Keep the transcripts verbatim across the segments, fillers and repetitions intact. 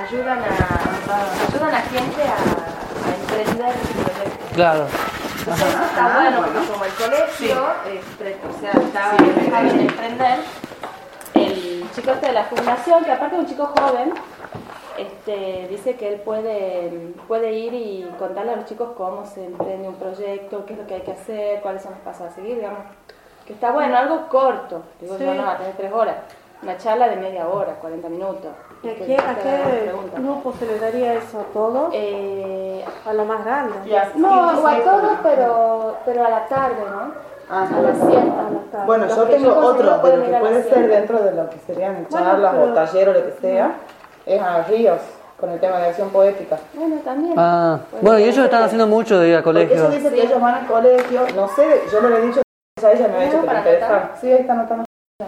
ayudan a ayudan a gente a, a emprender proyectos. Claro. Entonces eso está ah, bueno, porque como el colegio, eh, o sea, estaba enfocado en emprender, el chico este de la fundación, que aparte es un chico joven, este, dice que él puede, puede ir y contarle a los chicos cómo se emprende un proyecto, qué es lo que hay que hacer, cuáles son los pasos a seguir, digamos. Que está bueno, algo corto, digo sí. Yo no va a tener tres horas, una charla de media hora, cuarenta minutos. ¿Y a qué, a qué grupo se le daría eso? ¿A todos? Eh, a lo más grande. Yeah. No, o a todos, pero, pero a la tarde, ¿no? Ah, a las siete. Bueno, yo tengo yo otro, de lo que puede ser dentro de lo que serían charlas bueno, pero... o talleres o lo que sea, es a Ríos, con el tema de acción poética. Bueno, también. Ah, bueno, y ellos están haciendo mucho de ir al colegio. Porque ellos dicen que ellos van al colegio, no sé, yo le he dicho a ella, me ha dicho que le interesaba. Sí, ahí está anotando.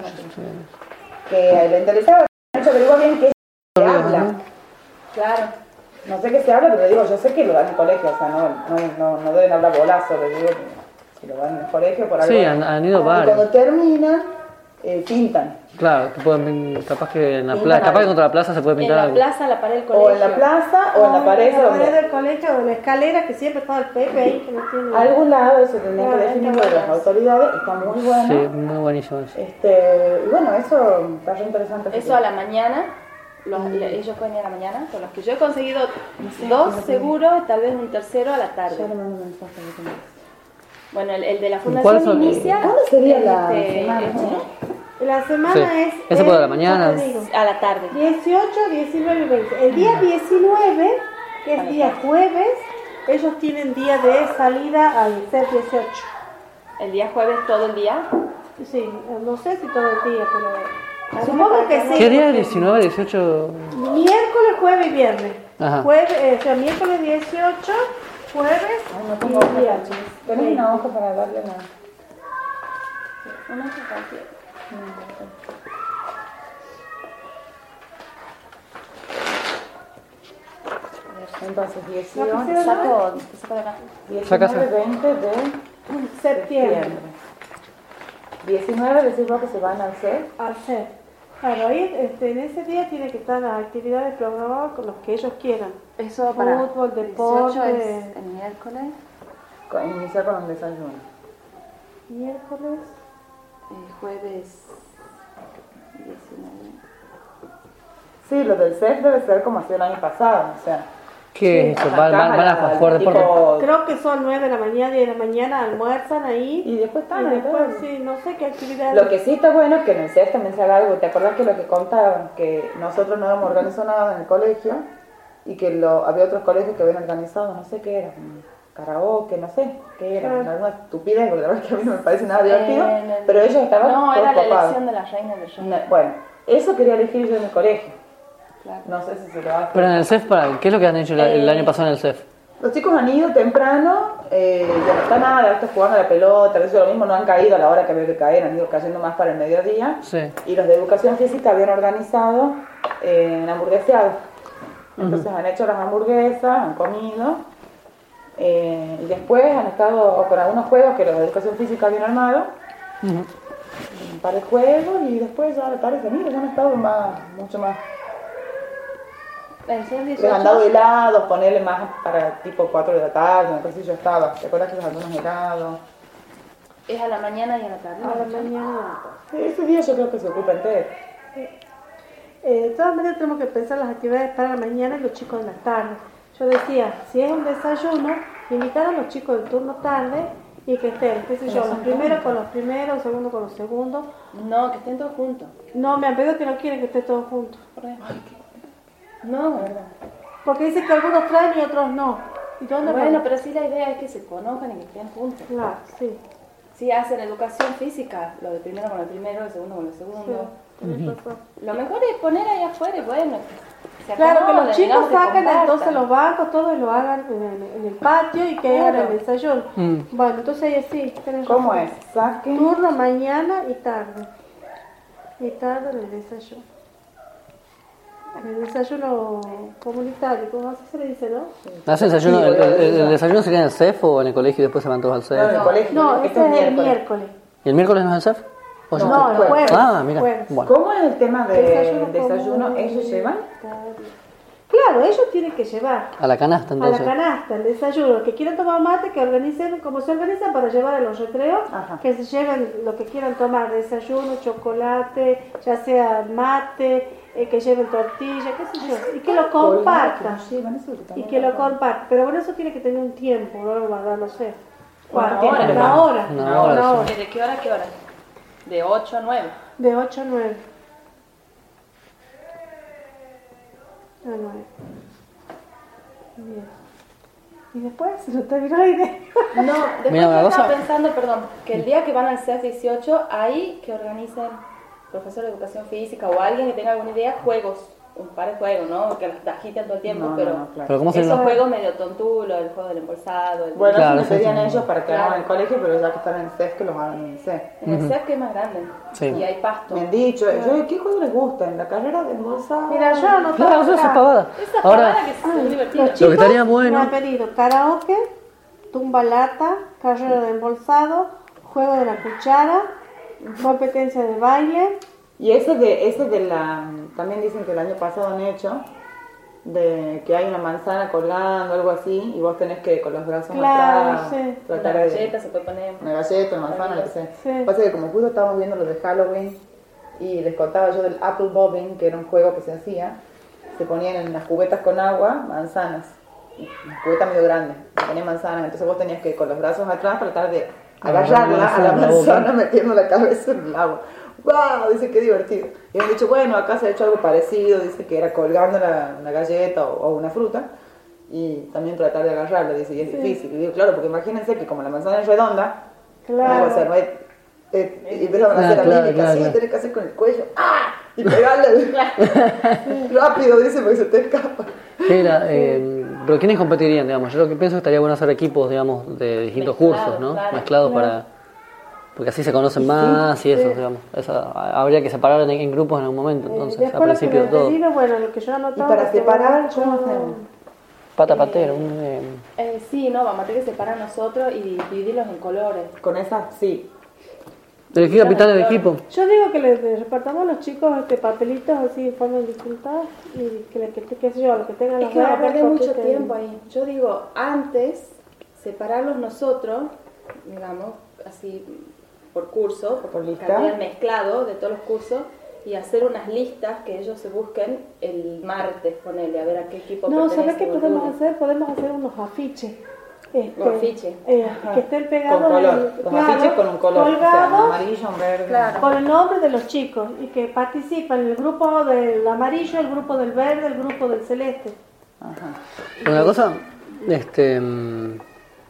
Que le interesaba, me ha dicho, averigua bien qué se habla. Claro. No sé qué se habla, pero le digo, yo sé que lo dan en el colegio, o sea, no, no, no, no deben hablar bolazo, le digo que lo dan en el colegio por algo. Sí, han, han ido varios. Y cuando terminan, eh, pintan. Claro, que pueden, capaz que en la plaza, capaz que contra la plaza se puede pintar algo. En la plaza, en la pared del colegio. O en la plaza, o, o en la pared, en la pared del colegio, o en la escalera, que siempre está el Pepe ahí, que no tiene... A algún lado se tendría que definir de las autoridades, está muy bueno. Sí, muy buenísimo eso. Este, y bueno, eso está re interesante. Eso a la mañana, los, mm. ellos pueden ir a la mañana, con los que yo he conseguido no sé, dos seguros, tal vez un tercero a la tarde. Ya le mando un mensaje de que bueno, el, el de la fundación inicia... ¿Cuándo sería la este, semana? Este, La semana sí. es... Ese puede a la mañana. A la tarde. dieciocho, diecinueve y veinte. El día diecinueve, que es día jueves, ellos tienen día de salida al C E F dieciocho. ¿El día jueves todo el día? Sí, no sé si todo el día, pero... Supongo que sí. ¿Qué día? ¿diecinueve, dieciocho? Miércoles, jueves y viernes. Ajá. Jueves, eh, o sea, miércoles dieciocho, jueves Ay, no tengo y viernes. ¿Tenés una hoja para darle una? Una hoja cualquiera. Entonces, dieciocho, saco, saco de acá. diecinueve, veinte de septiembre. diecinueve decís vos que se van al C E F. Al C E F. Claro, ahí este, en ese día tiene que estar las actividades programadas con los que ellos quieran. Eso para fútbol, deporte. Es el miércoles. Iniciar con un desayuno. Miércoles. Eh, jueves diecinueve. Sí, lo del C E F debe ser como ha sido el año pasado, o sea. ¿Qué es eso? ¿Van, van, van a jugar deporte? Creo que son nueve de la mañana y de la mañana almuerzan ahí. Y después están. Y después, sí, no sé qué actividad. Lo que sí está bueno es que en el C E F también se haga algo. ¿Te acordás que lo que contaban? Que nosotros no habíamos organizado nada en el colegio y que lo, había otros colegios que habían organizado, no sé qué era, karaoke, no sé qué era, claro. Alguna estupidez, porque la verdad es que a mí no me parece nada divertido, eh, pero ellos estaban no, todos era la copados. elección de las reinas del show. Bueno, eso quería elegir yo en el colegio. Claro. No sé si se lo hace. Pero en el C E F, ¿para qué es lo que han hecho eh, el año pasado en el C E F? Los chicos han ido temprano, eh, ya no está nada, están jugando a la pelota, a veces lo mismo, no han caído a la hora que había que caer, han ido cayendo más para el mediodía. Sí. Y los de educación física habían organizado eh, en hamburgueseado. Entonces uh-huh. han hecho las hamburguesas, han comido. Eh, y después han estado con algunos juegos que los de educación física habían armado. Uh-huh. Un par de juegos y después ya a la tarde se mira, ya han estado más, mucho más. Les han dado helados, ponerle más para tipo cuatro de la tarde, no sé si yo estaba. ¿Te acuerdas que les han dado unos helados? Es a la mañana y a la tarde. A la mañana y a la tarde. Ese día yo creo que se ocupa entero. Sí. Eh, de todas maneras tenemos que pensar las actividades para la mañana y los chicos en la tarde. Yo decía, si es un desayuno, invitar a los chicos del turno tarde y que estén, qué sé yo, los primeros con los primeros, los segundos con los segundos. No, que estén todos juntos. No, me han pedido que no quieren que estén todos juntos. ¿Por qué? No, verdad. Porque dicen que algunos traen y otros no. ¿Y dónde bueno, van? pero sí la idea es que se conozcan y que estén juntos. Claro, sí. Sí, hacen educación física, lo de primero con el primero, el segundo con el segundo. Sí, uh-huh. Lo mejor es poner ahí afuera y bueno. Se claro, que los chicos digamos, sacan entonces los bancos, todo y lo hagan en el, en el patio y que hagan claro. el desayuno. Mm. Bueno, entonces ahí sí. ¿Cómo es? Saquen. Turno mañana y tarde. Y tarde en el desayuno. El desayuno comunitario, ¿cómo así se le dice, no? ¿Hacen desayuno? Sí, el, el, ¿El desayuno sería en el C E F o en el colegio y después se van todos al C E F? No, en el colegio. No, este es el miércoles. miércoles. ¿Y el miércoles no es el C E F? No, no, el jueves. Ah, mira. Jueves. Bueno. ¿Cómo es el tema del desayuno? desayuno? ¿Ellos llevan? Claro, ellos tienen que llevar A la canasta, a entonces. la canasta el desayuno. Los que quieran tomar mate, que organicen como se organizan para llevar a los recreos, Ajá. que se lleven lo que quieran tomar, desayuno, chocolate, ya sea mate, eh, que lleven tortilla, qué sé yo, y que lo compartan. Y que lo compartan. Pero bueno, eso tiene que tener un tiempo, ¿no? Va a dar, no sé. Una ¿Cuánto? hora. Una hora. Una hora, hora. ¿De qué hora a qué hora? De ocho a nueve. De ocho a nueve. A nueve. Bien. Y después se lo terminó la idea. No, después Mira, una yo estaba cosa- pensando, perdón, que el día que van al C E S dieciocho, ahí que organicen profesor de educación física o alguien que tenga alguna idea, juegos, un par de juegos, ¿no? Que las agiten todo el tiempo, No, no, pero no, claro. Pero ¿cómo se esos llama? juegos medio tontulos, el juego del embolsado, el... Bueno, Claro, eso eso me pedían sí. ellos para que hagan Claro. en el colegio, pero ya que están en el C E F, que los hagan en el C E F. en el C E F que es más grande Sí. y hay pasto. Me han dicho, yo, ¿qué juego les gusta? En la carrera de embolsado. Mira, yo anotaba Claro, eso es acá. pavada. Esa Ahora, pavada que es muy divertida. Los Lo que chicos estaría bueno- me han pedido karaoke, tumba lata, carrera de embolsado, juego de la cuchara, competencia de baile. Y ese de, ese de la, también dicen que el año pasado han hecho, de que hay una manzana colgando, algo así, y vos tenés que con los brazos Claro, atrás sí. Una tratar de... galleta se puede poner. Una galleta, una manzana, lo que sea. Sí. Pasa que como justo estábamos viendo lo de Halloween, y les contaba yo del apple bobbing, que era un juego que se hacía, se ponían en las cubetas con agua manzanas, una cubeta medio grande, se ponían manzanas, entonces vos tenías que con los brazos atrás tratar de agarrarla a la en la boca. manzana metiendo la cabeza en el agua. ¡Wow! Dice que divertido. Y me han dicho, bueno, acá se ha hecho algo parecido, dice que era colgando la- una galleta o, o una fruta y también tratar de agarrarla, dice, y es difícil. Y digo, claro, porque imagínense que como la manzana es redonda, Claro. no va a ser, no hay, eh, y empezaron a Ah, hacer la claro, mímica, claro, así, claro. tenés que hacer con el cuello, ¡ah! Y pegarle rápido, dice, porque se te escapa. Era, eh, pero ¿quiénes competirían, digamos? Yo lo que pienso es que estaría bueno hacer equipos, digamos, de distintos Mezclados, cursos, ¿no? claro. Mezclados para... Porque así se conocen más y eso, digamos. Esa, habría que separar en, en grupos en algún momento, Eh, entonces, a después lo que principio me de todo. han pedido, bueno, lo que yo Y anotaba... para es que separar, bueno, ¿cómo yo- hacemos? Pata patera, un... eh, Eh, sí, no, vamos a tener que separar nosotros y dividirlos en colores. Con esa, sí. elegir capitanes de equipo. Yo digo que les les repartamos a los chicos este papelitos así de forma distinta y que, le- que, qué sé yo, los que tengan Es los que va a verdes, perder mucho compiten. tiempo ahí. Yo digo, antes, separarlos nosotros, digamos, así por curso, Por por lista. cartel mezclado de todos los cursos, y hacer unas listas que ellos se busquen el martes, ponerle a ver a qué equipo No, ¿sabes pertenece qué o el podemos lunes. hacer? Podemos hacer unos afiches. Este, O afiches. eh, Ajá. que estén pegados Con color, en- los claro, afiches con un color, o sea, un colgados amarillo, un verde. Claro. con el nombre de los chicos y que participan el grupo del amarillo, el grupo del verde, el grupo del celeste. Ajá. Una cosa, este... mm,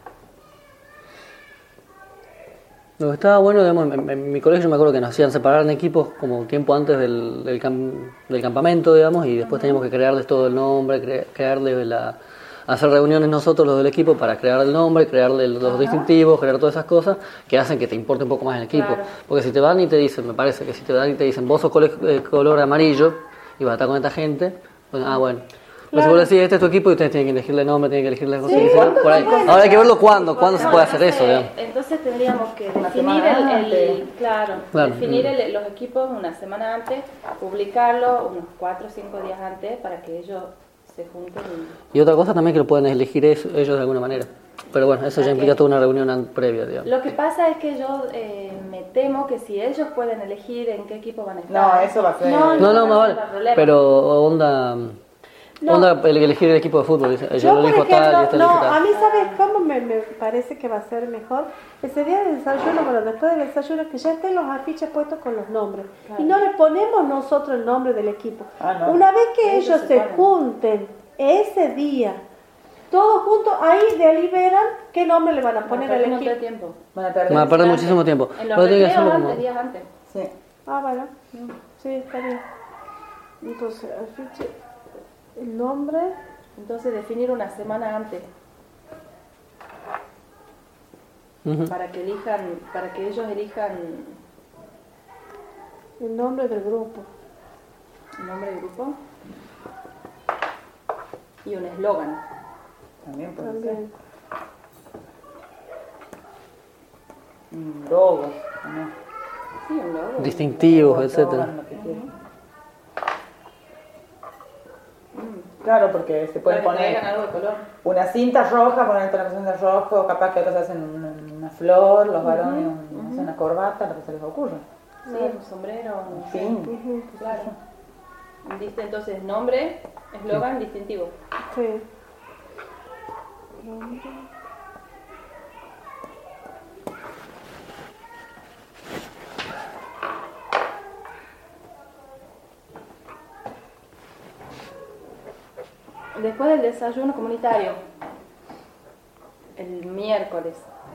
Lo que estaba bueno, digamos, en, en mi colegio me acuerdo que nos hacían separar en equipos como tiempo antes del, del, cam- del campamento, digamos, y después teníamos que crearles todo el nombre, cre- crearles la... hacer reuniones nosotros, los del equipo, para crear el nombre, crearle los distintivos, crear todas esas cosas que hacen que te importe un poco más el equipo. Claro. Porque si te van y te dicen, me parece que si te van y te dicen, vos sos cole- eh, color amarillo y vas a estar con esta gente, pues, ah, bueno. Pero si vos decís, este es tu equipo y ustedes tienen que elegirle nombre, tienen que elegirle cosas que sea, por ahí. Ahora hay que verlo cuándo, cuándo se puede hacer eso, digamos. Entonces tendríamos que Una definir semana el, el- antes. claro, Claro. definir el- los equipos una semana antes, publicarlo unos cuatro o cinco días antes para que ellos se junten y... Y otra cosa también que lo pueden elegir es- ellos de alguna manera. Pero bueno, eso ya Ok. implica toda una reunión an- previa, digamos. Lo que pasa es que yo eh, me temo que si ellos pueden elegir en qué equipo van a estar... No, eso va a ser. No, No, no, no más vale. hay problema. Pero onda... No. Onda el- elegir el equipo de fútbol. Dice, yo, Yo, lo por elijo tal y ejemplo, este no, elige tal. a mí, ¿sabes cómo me, me parece que va a ser mejor? Ese día del desayuno, bueno, después del desayuno, que ya estén los afiches puestos con los nombres. Claro. Y no le ponemos nosotros el nombre del equipo. Ah, no. Una vez que Ellos ellos se se ponen. junten ese día, todos juntos, ahí deliberan qué nombre le van a poner al no equipo. te tiempo. Van a perder. Va a perder Antes. muchísimo tiempo. En los Pero tiene que recreos hacerlo antes, como... días antes. Sí. Ah, bueno. Sí, está bien. Entonces, afiche, el nombre. Entonces definir una semana antes Ujú. para que elijan, para que ellos elijan El nombre del grupo. el nombre del grupo y un eslogan. También puede ser. También. Un logo. ¿no? Sí, un logo. Distintivos, Logo, etcétera. lo que quieras. Mm. Claro, porque se puede Para que poner traigan algo de color. una cinta roja, poner toda la canción de rojo, capaz que otros hacen una, una flor, los varones un- no sé, una corbata, lo que se les ocurra. Sí, un sombrero, un En fin. Ujú. claro. Dice entonces nombre, eslogan, distintivo. Sí. Después del desayuno comunitario, el miércoles,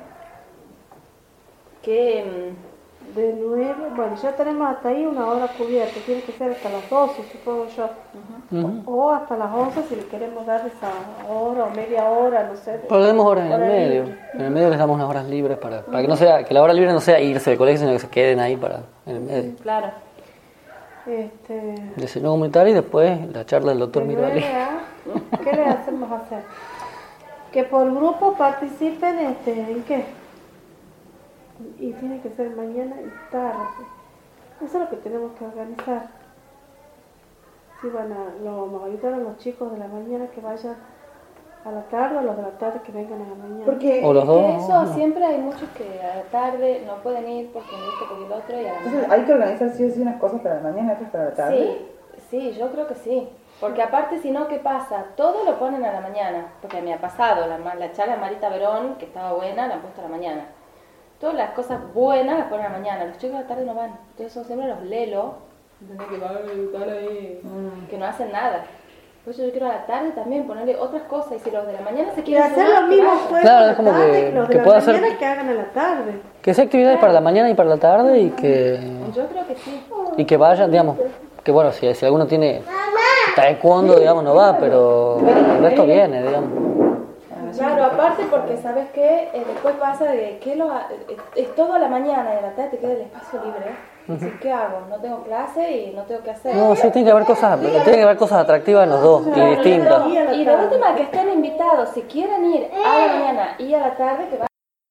que De nueve, bueno, ya tenemos hasta ahí una hora cubierta, tiene que ser hasta las doce, supongo yo. Ujú. O hasta las once si le queremos dar esa hora o media hora, no sé. Pero le damos horas en el Hora medio. libre. En el medio les damos unas horas libres para, para que no sea, que la hora libre no sea irse del colegio, sino que se queden ahí para en el medio. claro, Este, Desayuno comunitario y después la charla del doctor de nueve Mirali. a- ¿Qué le hacemos hacer? Que por grupo participen este, en qué. Y tiene que ser mañana y tarde. Eso es lo que tenemos que organizar. Si van a, lo vamos a ayudar a los chicos de la mañana que vayan a la tarde o los de la tarde que vengan a la mañana. Porque O los dos. que eso no. siempre hay muchos que a la tarde no pueden ir porque esto, porque el otro y a la entonces mañana. hay que organizar sí o sí unas cosas para la mañana y otras para la tarde. Sí, sí, yo creo que sí. Porque aparte, si no, ¿qué pasa? Todo lo ponen a la mañana. Porque me ha pasado, la, ma- la charla de Marita Verón, que estaba buena, la han puesto a la mañana. Todas las cosas buenas las ponen a la mañana. Los chicos de la tarde no van. Entonces son siempre los lelos, ¿entendés? Que van a estar ahí, que no hacen nada. Por eso yo quiero a la tarde también ponerle otras cosas. Y si los de la mañana se Y quieren hacer sumar, los que mismos vayan. juegos Claro, de es como la tarde que- que los de que la pueda mañana ser- que hagan en la tarde. Que sea actividades para la mañana y para la tarde y que, Yo creo que sí. y que vayan, digamos, que bueno, si, si alguno tiene taekwondo, digamos, no va, pero el resto viene, digamos. Claro, aparte porque, ¿sabes qué? Eh, después pasa de que lo, ha- eh, es todo a la mañana y a la tarde te queda el espacio libre. Así, ¿qué hago? No tengo clase y no tengo que hacer. No, sí, tiene que haber cosas, tiene que haber cosas atractivas en los dos y distintas. Y de última, que estén invitados, si quieren ir a la mañana y a la tarde, que vayan.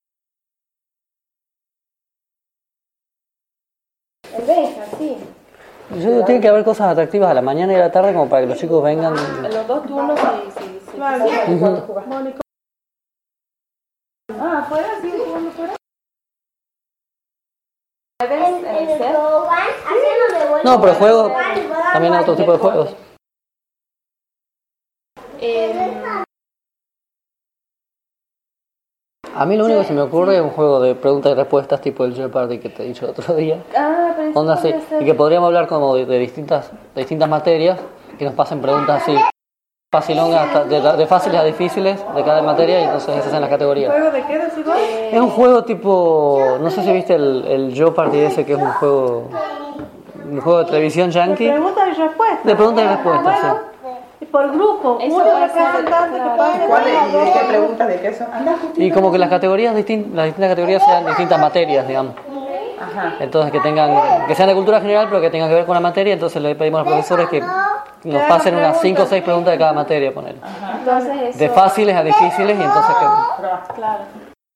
El Benja, sí. Yo digo, tiene que haber cosas atractivas a la mañana y a la tarde como para que los chicos vengan. En los dos turnos, sí, sí, sí. Claro. ¿Cuándo jugás? Mónica, Ah, ¿afuera? ¿Sí? ¿Jugando fuera? ¿Jueves en el C E R? No, pero juegos, también hay otro tipo de juegos. Eh, A mí lo único que se me ocurre es un juego de preguntas y respuestas tipo el Jeopardy que te he dicho el otro día. ah, pero eso Onda así, podría ser. y que podríamos hablar como de, de distintas de distintas materias, que nos pasen preguntas así, facilongas, hasta de, de fáciles a difíciles de cada materia y entonces esas son las categorías. ¿juego de qué decís vos? Es un juego tipo, no sé si viste el, el Jeopardy ese que es un juego, un juego de televisión yankee, Preguntas y respuestas. de preguntas y respuestas, sí. Y por grupo, Eso uno puede ser, representante que claro. puede ¿Cuál es? ¿Y de qué dos. preguntas de qué son? Anda, Y como que las categorías distin- las distintas categorías sean distintas materias, digamos. Ajá. Entonces que tengan, que sean de cultura general pero que tengan que ver con la materia, entonces le pedimos a los profesores que nos pasen unas cinco o seis preguntas de cada materia, poner. Entonces eso, De fáciles a difíciles y entonces que... claro.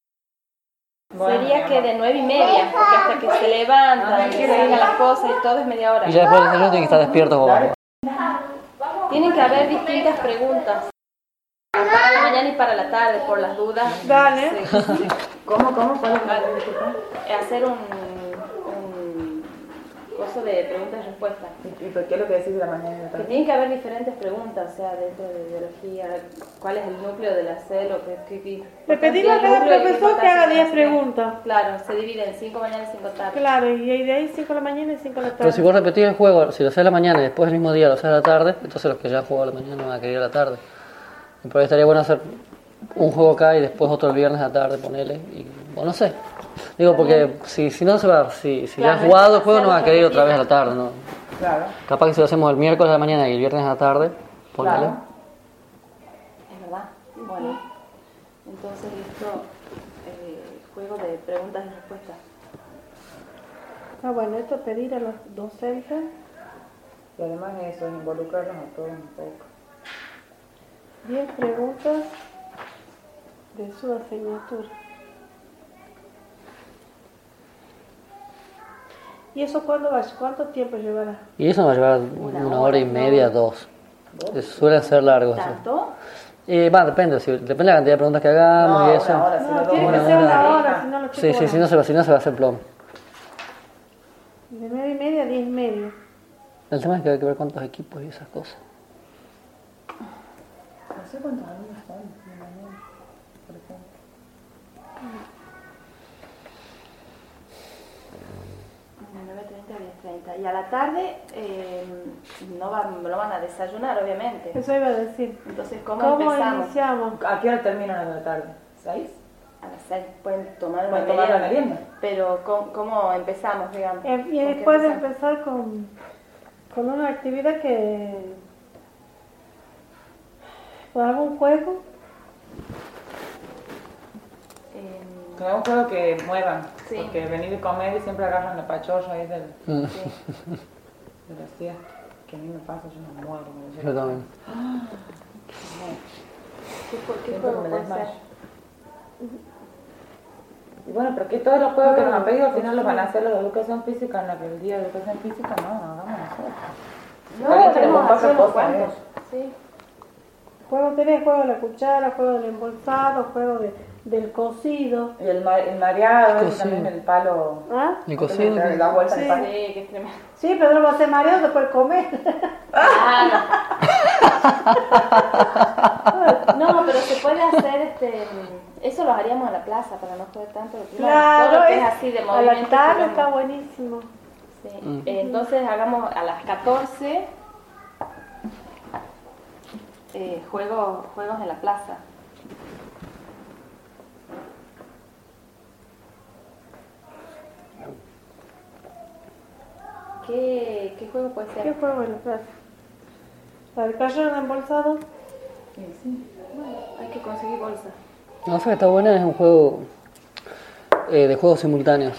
Sería que de nueve y media, porque hasta que se levantan, que se hagan las cosas y todo es media hora. Y ya después del desayuno tienen que estar despiertos como vamos. Tienen que haber distintas preguntas. Para la mañana y para la tarde, por las dudas. Dale. Sí, sí. ¿Cómo, cómo? ¿Cuál es la Vale. pregunta? Hacer un, un coso de preguntas y respuestas. ¿Y y por qué lo que decís de la mañana y la Que tarde? tienen que haber diferentes preguntas, o sea, dentro de biología, cuál es el núcleo de la célula, qué, qué, qué Le pedimos a cada profesor que haga diez preguntas. Claro, se divide en cinco mañanas y cinco tardes. Claro, y de ahí cinco de la mañana y cinco de la tarde. Pero si vos repetís el juego, si lo haces a la mañana y después el mismo día lo haces a la tarde, entonces los que ya han jugado a la mañana van a querer ir a la tarde. Y por ahí estaría bueno hacer un juego acá y después otro el viernes a la tarde, ponele, y, o no sé. Digo, porque si, si no se va, si, si ya has jugado el juego no va a querer ir otra vez a la tarde, ¿no? Claro. Capaz que si lo hacemos el miércoles a la mañana y el viernes a la tarde, ponele. Claro. Es verdad. Bueno, entonces listo, eh, juego de preguntas y respuestas. Ah, bueno, esto es pedir a los docentes Y además eso, es involucrarlos a todos un poco. diez preguntas de su asignatura. ¿Y eso cuándo va? ¿Cuánto tiempo llevará? Y eso nos va a llevar una hora y media, dos. Eh, Suelen ser largos. sí. ¿Tanto? Y va, depende, si, depende de la cantidad de preguntas que hagamos No, y eso. una hora, si No, no, dos tiene que horas. ser una hora. hora, si no los Sí, chicos sí, van. si no se va, si no se va a hacer plomo. De nueve y media a diez y media. El tema es que hay que ver cuántos equipos y esas cosas. No sé cuántos alumnos son de mañana, por ejemplo. nueve treinta a diez treinta. Y a la tarde eh, no, van, no van a desayunar, obviamente. Eso iba a decir. Entonces, ¿cómo, ¿Cómo empezamos? iniciamos? ¿A qué hora terminan a la tarde? ¿Seis? A las seis pueden tomar una ¿Pueden tomar la merienda. merienda? Pero, ¿cómo, cómo empezamos, digamos? Eh, ¿Con Y qué después de empezamos? empezar con, con una actividad que... ¿Con algún juego? Eh, Con un juego que muevan. Sí. Porque venir de comer y siempre agarran la pachorra ahí del, Mm, sí. de la siesta. Que a mí me pasa, yo me muero. Me Yo también. ¿Qué, jue- qué Siempre juego me puede desmayo. ser? Y bueno, pero que todos los juegos que nos han pedido al final los van a hacer los de educación física en la que el día de educación física no, no hagamos nosotros. No, Alguien que le tenemos ponga hacer otra unos cosa, cuantos. Sí. Juego tenés juego de la cuchara, juego del embolsado, juego de, del cocido. Y el, ma- el mareado, ese Cocido. también el palo. ¿Ah? El cocido. Que da vuelta Sí. el palo. Sí, que es tremendo. Sí, pero no va a ser mareado después de comer. Claro. No, pero se puede hacer este. Eso lo haríamos en la plaza para no joder tanto. Todo Claro, lo que es es- así de a movimiento. la tarde digamos. está buenísimo. Sí. Mm. Eh, Entonces hagamos a las catorce eh, juegos, juegos en la plaza. ¿Qué, qué juego puede ser? ¿Qué juego en la plaza? ¿La del carro de embolsado? Sí, sí. Hay que conseguir bolsa. La cosa que está buena es un juego eh, de juegos simultáneos.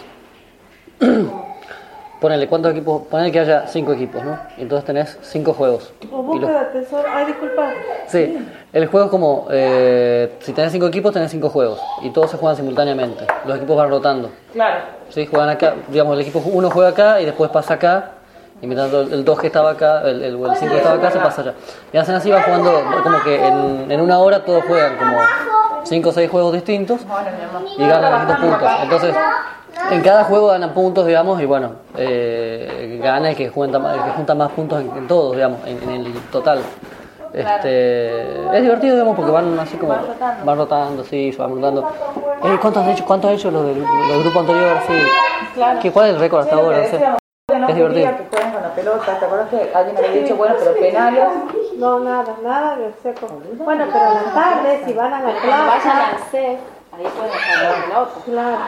Ponele cuántos equipos, ponele que haya cinco equipos, ¿no? Y entonces tenés cinco juegos. O Y búsqueda los- de tesoro. Ay, disculpa. Sí, el juego es como, eh, si tenés cinco equipos, tenés cinco juegos. Y todos se juegan simultáneamente. Los equipos van rotando. Claro. Sí, juegan acá, digamos, el equipo uno juega acá y después pasa acá. Y mientras tanto el dos que estaba acá, el, el, el cinco que estaba acá, se pasa allá. Y hacen así, van jugando, como que en, en una hora todos juegan como cinco o seis juegos distintos. Bueno, mi amor. Y ganan distintos puntos. Entonces, en cada juego ganan puntos, digamos, y bueno, eh, gana el que, junta, más- el que junta más puntos en, en todos, digamos, en, en el total. Este, es divertido, digamos, porque van así como... Van rotando. Van rotando, sí, se van rotando. Eh, ¿Cuántos has hecho, cuántos has hecho los del, los del grupo anterior? Sí. Claro. ¿Qué, ¿Cuál es el récord hasta Sí, lo que ahora? No sé. decíamos, que no Es quería divertido. que jueguen con la pelota. ¿Te acuerdas que alguien había dicho, bueno, pero penales? No, nada, nada de seco. Bueno, pero a la tarde, si van a la Pero cuando vayan plaza. al C E F, ahí pueden jugar con pelota. Claro,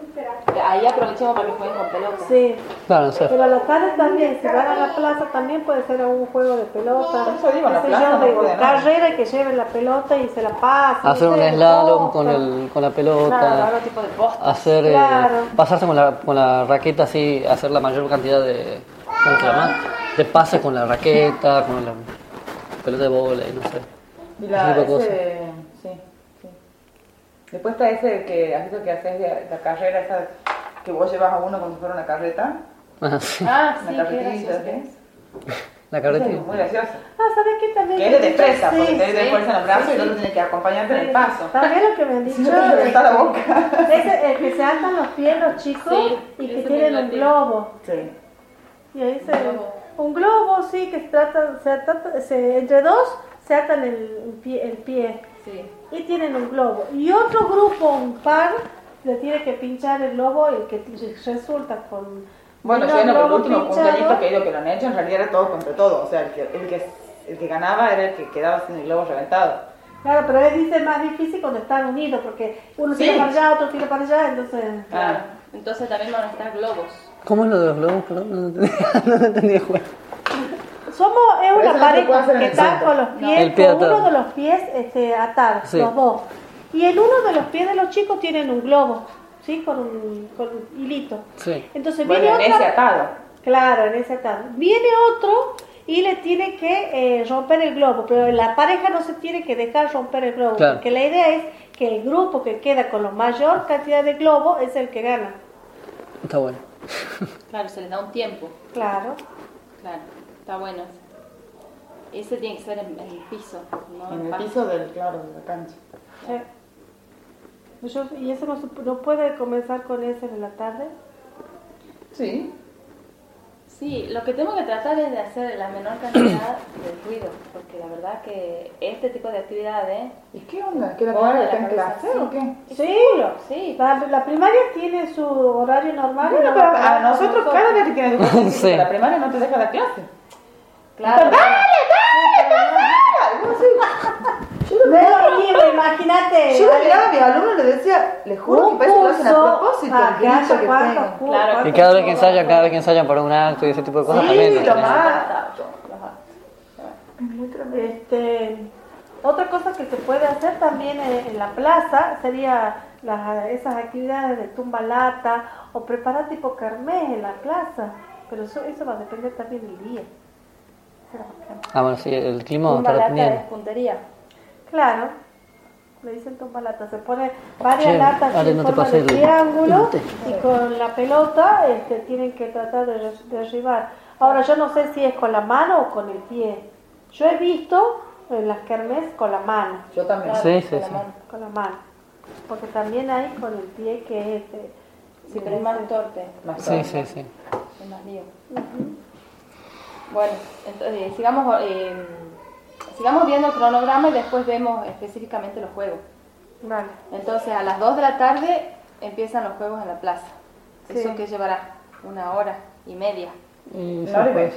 Ahí aprovechemos para que jueguen con pelota. sí. Claro, no sé. Pero a la tarde también, si van a la plaza, también puede ser un juego de pelota. Por eso digo, en la Qué sé plaza yo, no de puede nada. carrera que lleven la pelota y se la pasen. Hacer no un sé, slalom boca. con, el, con la Claro, pelota. algo tipo de posta. Hacer, eh, Claro. pasarse con la, con la raqueta así, hacer la mayor cantidad de, ¿cómo se llama? De pases con la raqueta, con la pelota de vóley, no sé. Y la, Ese tipo de ese, sí, sí. Después está ese que, así que haces de la carrera, esa que vos llevas a uno como si fuera una carreta. Ah, sí. Ah, Una sí, qué carretilla, gracioso. ¿sí? La Esa carretilla. es muy graciosa. Ah, ¿sabes qué también? Que es de destreza, Sí, porque tenés sí. fuerza en los brazos Sí, y el sí. otro tiene que acompañarte en el paso. También lo que me han dicho. Si no te reventa la boca. Es el que se atan los pies los chicos Sí, y que ese tienen me un divertido. globo. Sí. Y ahí se. globo. Un globo, sí, que se trata, se ata- se- entre dos se atan el pie, el pie Sí. y tienen un globo. Y otro grupo, un par, le tiene que pinchar el globo y el que t- resulta con. Bueno, un yo en el globo último pinchado. cumpleaños que he ido que lo han hecho, en realidad era todo contra todo. O sea, el que, el que, el que ganaba era el que quedaba sin el globo reventado. Claro, pero él dice más difícil cuando están unidos, porque uno Sí. tira para allá, otro tira para allá, entonces. Claro. Entonces también van a estar globos. ¿Cómo es lo de los globos? Perdón, no entendí, no entendí el juego. Somos, es Pero eso una no se puede pareja hacer en que el está centro. con los El pies, pie con uno atado. de los pies este, atados, Sí. los dos. Y en uno de los pies de los chicos tienen un globo, ¿sí? Con un, con un hilito. Sí. Entonces Bueno, viene en otra, ese atado. claro, en ese atado. Viene otro y le tiene que eh, romper el globo, pero la pareja no se tiene que dejar romper el globo, Claro. porque la idea es que el grupo que queda con la mayor cantidad de globos es el que gana. Está bueno. Claro, se les da un tiempo. Claro. Claro, está bueno. ese tiene que ser en, en el piso, ¿no? En el pasto. piso del, claro, de la cancha. Sí. Yo- ¿Y eso no, se- no puede comenzar con ese en la tarde? Sí. Sí, lo que tengo que tratar es de hacer la menor cantidad de ruido, porque la verdad que este tipo de actividades... ¿Y qué onda? ¿Que la Pone primaria la está en cabeza clase así. o qué? Sí, Sí, la, la primaria tiene su horario normal. y Bueno, no pero va a a parar con nosotros cada vez que tiene educación Sí. física, la primaria no te deja la clase. claro. Yo lo No es miraba, lo mismo, imagínate. yo lo Ale, miraba a mi alumno y le decía, le juro que un parece que lo hacen a curso propósito, para el que grito haya que cuántos pegan. cursos, Claro. Y cuántos cada vez que cursos. ensayan, cada vez que ensayan para un acto y ese tipo de cosas Sí, también. lo tienen- más. Los Es muy tremendo. Este, otra cosa que se puede hacer también en, en la plaza sería las, esas actividades de tumba lata o preparar tipo kermés en la plaza, pero eso, eso va a depender también del día. Será bacán. Ah, bueno, sí, el clima Tumba está lata dependiendo. es puntería. Claro, le dicen tumba lata, se pone varias Che, latas Ale, en no te forma de pases el- triángulo el té. y con la pelota este, tienen que tratar de re- derribar. Ahora yo no sé si es con la mano o con el pie. Yo he visto en las kermés con la mano. Yo también. Claro, Sí, sí, con la sí. mano. Con la mano. Porque también hay con el pie que es este. Sí, pero es más torpe, Más Sí, tarde. sí, sí. es más lío. Bueno, entonces sigamos, eh, sigamos viendo el cronograma y después vemos específicamente los juegos. Vale. Entonces a las dos de la tarde empiezan los juegos en la plaza. Sí. ¿Eso que llevará? Una hora y media. Y Una hora y puede media.